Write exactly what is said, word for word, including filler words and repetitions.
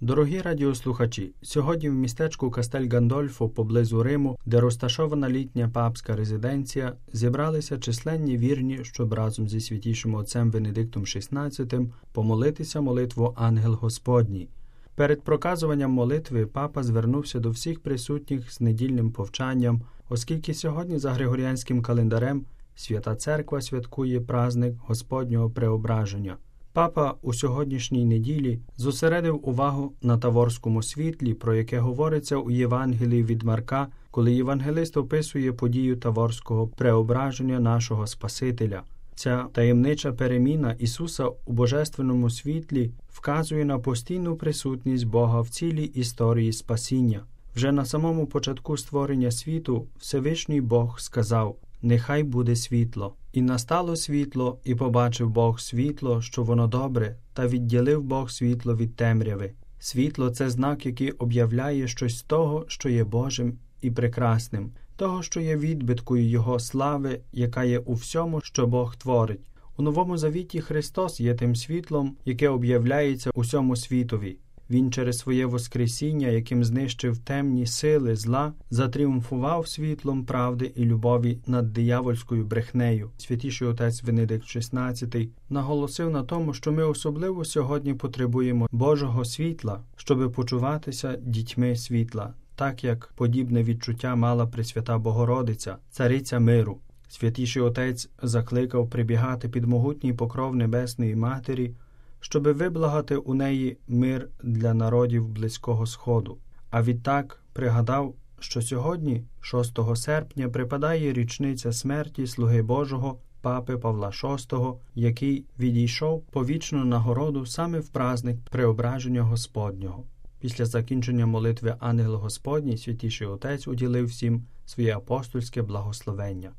Дорогі радіослухачі, сьогодні в містечку Кастель Гандольфо поблизу Риму, де розташована літня папська резиденція, зібралися численні вірні, щоб разом зі святішим отцем Венедиктом шістнадцятим помолитися молитву «Ангел Господній». Перед проказуванням молитви папа звернувся до всіх присутніх з недільним повчанням, оскільки сьогодні за Григоріанським календарем Свята Церква святкує праздник Господнього Преображення. Папа у сьогоднішній неділі зосередив увагу на Таворському світлі, про яке говориться у Євангелії від Марка, коли євангелист описує подію Таворського преображення нашого Спасителя. Ця таємнича переміна Ісуса у божественному світлі вказує на постійну присутність Бога в цілій історії спасіння. Вже на самому початку створення світу Всевишній Бог сказав: «Нехай буде світло». І настало світло, і побачив Бог світло, що воно добре, та відділив Бог світло від темряви. Світло – це знак, який об'являє щось з того, що є Божим і прекрасним, того, що є відбиткою Його слави, яка є у всьому, що Бог творить. У Новому Завіті Христос є тим світлом, яке об'являється усьому світові. Він через своє воскресіння, яким знищив темні сили зла, затріумфував світлом правди і любові над диявольською брехнею. Святіший отець Венедикт шістнадцятий наголосив на тому, що ми особливо сьогодні потребуємо Божого світла, щоби почуватися дітьми світла, так як подібне відчуття мала Пресвята Богородиця, цариця миру. Святіший отець закликав прибігати під могутній покров Небесної Матері, щоби виблагати у неї мир для народів Близького Сходу. А відтак пригадав, що сьогодні, шостого серпня, припадає річниця смерті Слуги Божого Папи Павла шостого, який відійшов по вічну нагороду саме в праздник Преображення Господнього. Після закінчення молитви «Ангел Господній» Святіший Отець уділив всім своє апостольське благословення.